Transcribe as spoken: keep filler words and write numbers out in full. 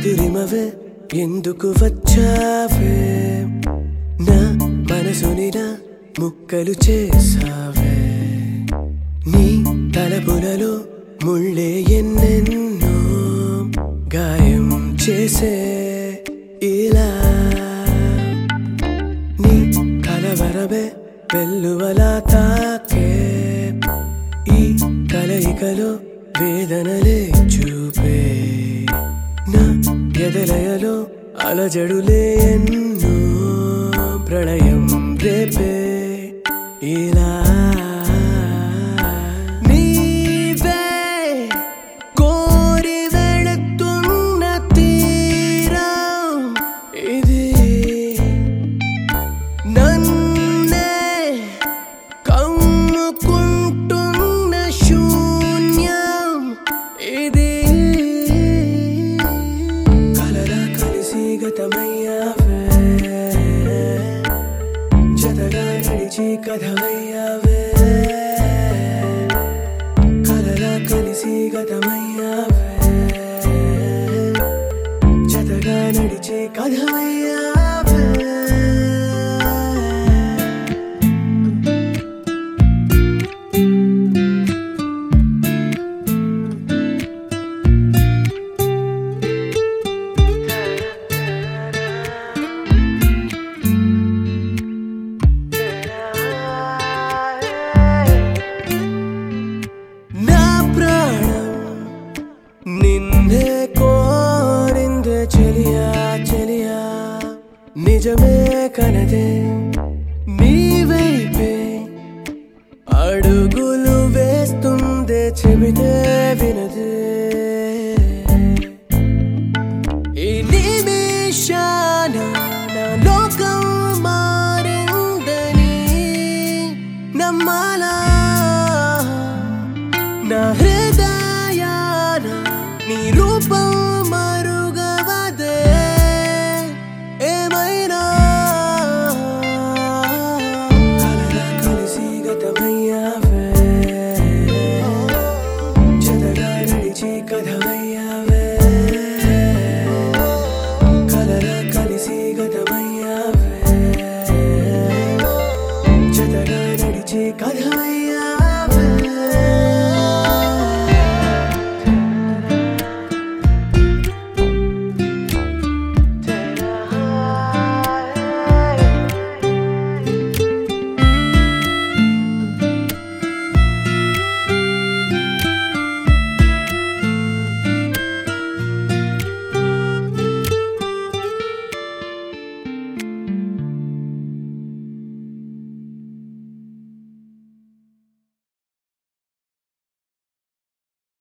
మధురిమవే ఎందుకు వచ్చావే నా మనసుని నా ముక్కలు చేసావే నీ తలపులలో ముళ్ళే ఎన్నెన్నో గాయం చేసే ఇలా నీ కలవరమే వెల్లువలా తాకే ఈ కలయికలో వేదనలే చూపే నా ఎదలయలో అలజడులే ఎన్నో ప్రళయం రేపే ఇలా నీవే కోరి వెళుతున్న తీరం ఇది నన్నే కమ్ముకుంటున్న శూన్యం ఇది కలరా కలిసి గతమయ్యావే జతగా నడిచి కథమయ్యావే కలరా కలిసి గతమయ్యావే జతగా నడిచి కథమయ్యావే నిన్నే కోరిందే చెలియా చెలియా నిజమే కనదే నీ వైపే అడుగులు వేస్తుందే చెబితే వినదే ఈ నిమిషాన నా లోకం మారిందని నమ్మాలా నా హృదయాన నీ రూపం